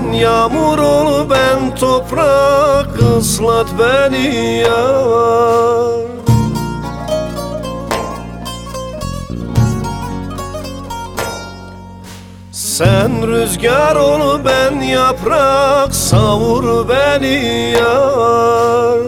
Sen yağmur ol ben toprak, ıslat beni yar. Sen rüzgar ol ben yaprak, savur beni yar.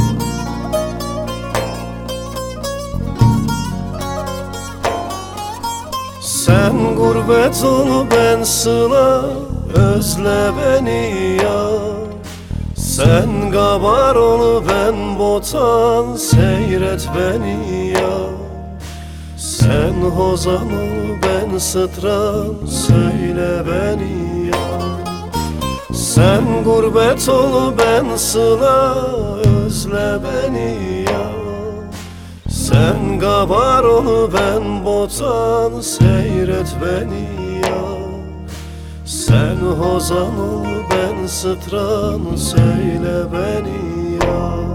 Sen gurbet ol ben sıla, özle beni yar. Sen gabar ol ben botan, seyret beni yar. Sen hozan ol ben sıtran, söyle beni yar. Sen gurbet ol ben sıla, özle beni yar. Sen gabar ol ben botan, seyret beni yar. Sen hozan ol ben sıtran, söyle beni yar.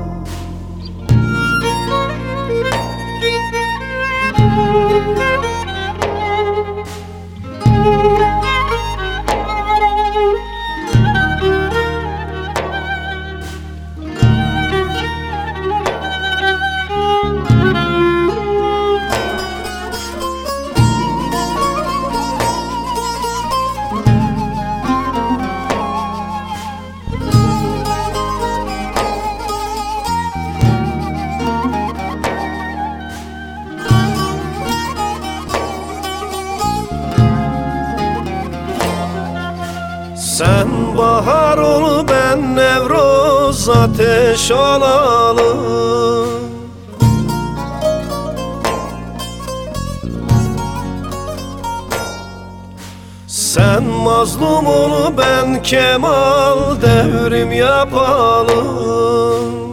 Sen bahar ol ben nevroz, ateş olalım. Sen mazlum ol ben kemal, devrim yapalım.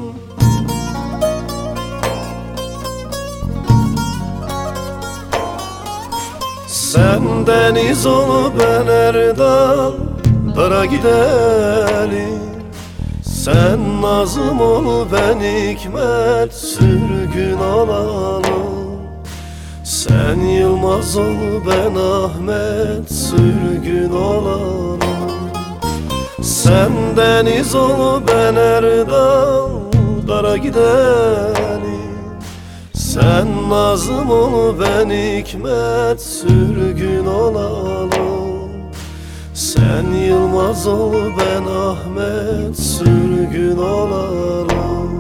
Sen deniz ol ben erdal, dara gidelim. Sen nazım ol ben hikmet, sürgün olalım. Sen Yılmaz ol ben Ahmet, sürgün olalım. Sen deniz ol ben erdal, dara gidelim. Sen nazım ol ben hikmet, sürgün olalım. Sen Yılmaz ol ben Ahmet, sürgün olalım.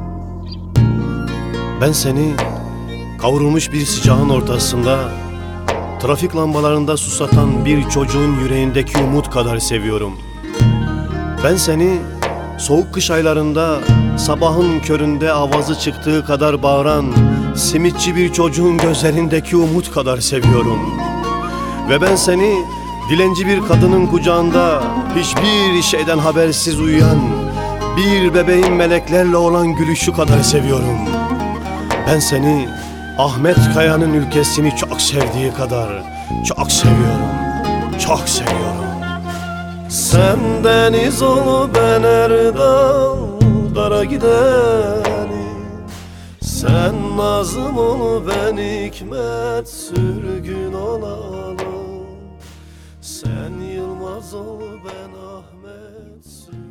Ben seni kavrulmuş bir sıcağın ortasında, trafik lambalarında susatan bir çocuğun yüreğindeki umut kadar seviyorum. Ben seni soğuk kış aylarında sabahın köründe avazı çıktığı kadar bağıran simitçi bir çocuğun gözlerindeki umut kadar seviyorum. Ve ben seni dilenci bir kadının kucağında hiçbir şeyden habersiz uyuyan bir bebeğin meleklerle olan gülüşü kadar seviyorum. Ben seni Ahmet Kaya'nın ülkesini çok sevdiği kadar çok seviyorum, çok seviyorum. Sen deniz ol ben erdal, dara gidelim. Sen nazım ol ben hikmet, sürgün olalım. Sen Yılmaz ol ben Ahmet,